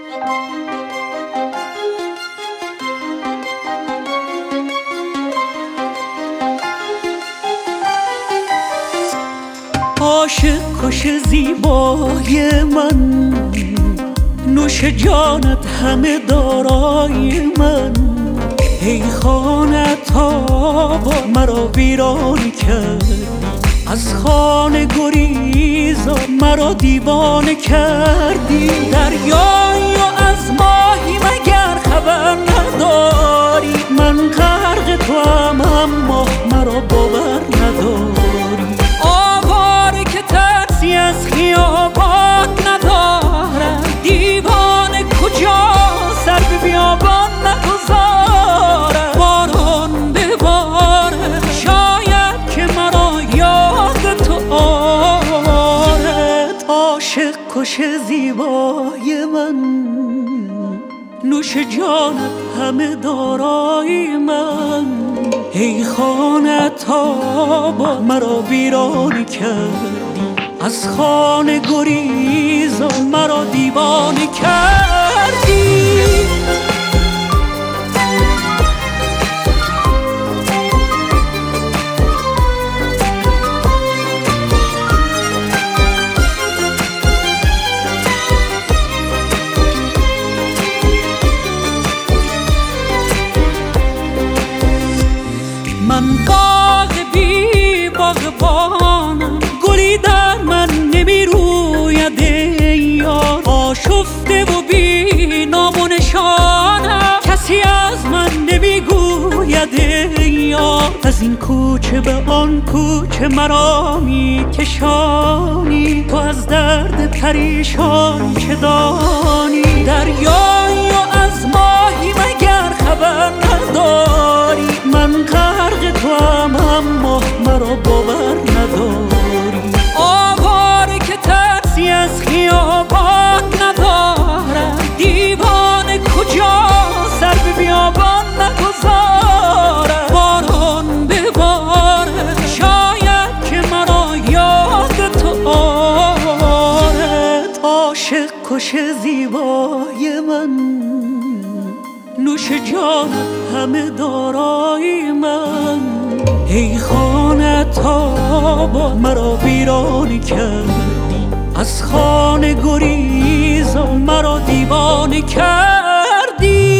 عاشق کش زیبای من، نوش جانت همه دارای من. ای خانه تابا مرا ویران کردی، از خانه گریزا مرا دیوانه کردی. دریایی و از ماهی مگر خبر نداری؟ من غرق توام اما مرا باور نداری. آواره که ترسی از خیابان ندارد، دیوانه کجا سر به بیابان نگذارد. باران بباره شاید که مرا یاد تو آرد. عاشق کش زیبای من، نوش جانت همه دارای من. ای خانه تابا مرا ویران کردی، از خانه گریزا مرا دیوانه کردی. من باغ بی باغبانم، گلی در من نمی روید ای یار. آشفته و بی نام و نشانم، کسی از من نمی گوید ای یار. از این کوچه به آن کوچه مرا می کشانی، تو از درد پریشان چه دانی؟ دریایی و از ماهی مگر خبر نداری؟ من غرق توام اما مرا باور نداری. آواره که ترسی از خیابان ندارد، دیوانه کجا سر به بیابان نگذارد. باران بباره شاید که مرا یاد تو آرد. عاشق کش زیبای من، نوش جانت همه دارای من. ای خانه تابا مرا ویران کردی، از خانه گریزا مرا دیوانه کردی.